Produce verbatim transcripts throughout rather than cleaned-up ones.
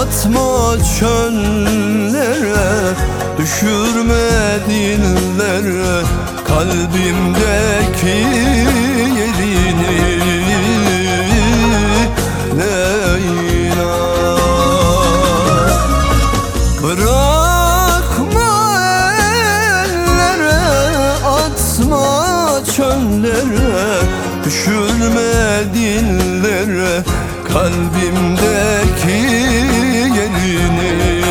atma çöllere, düşürme dillere kalbimdeki yerini. Leyla, bırakma ellere, atma çöllere, düşürme dillere kalbimdeki yerini.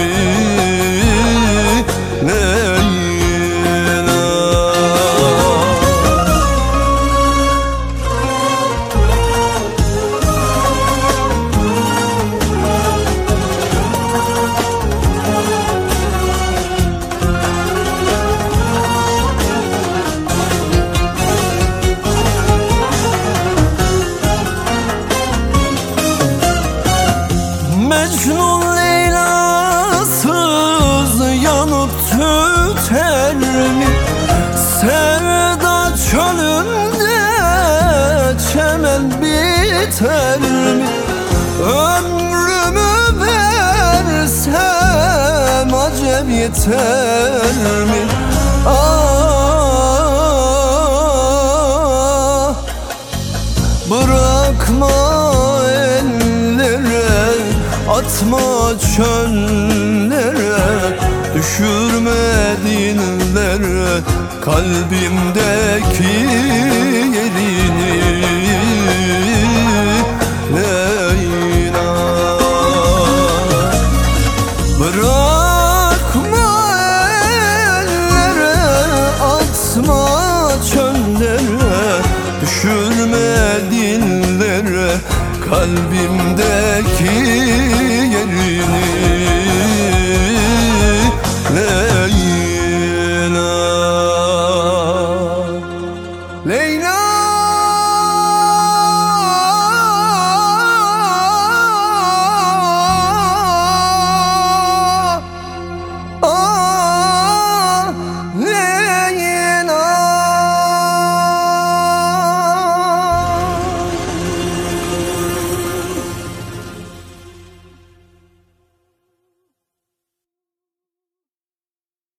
Leyla, Mecnun Leyla'sız yanıp tüter mi? Sevda çölünde çemen biter mi? Ömrümü versem acem yeter mi? Ah, bırakma ellere, atma çöllere, düşürme dillere kalbimdeki yerini. Leyla, bırakma ellere, atma çöllere, düşürme dillere kalbimdeki yerini. Leyla, Leyla.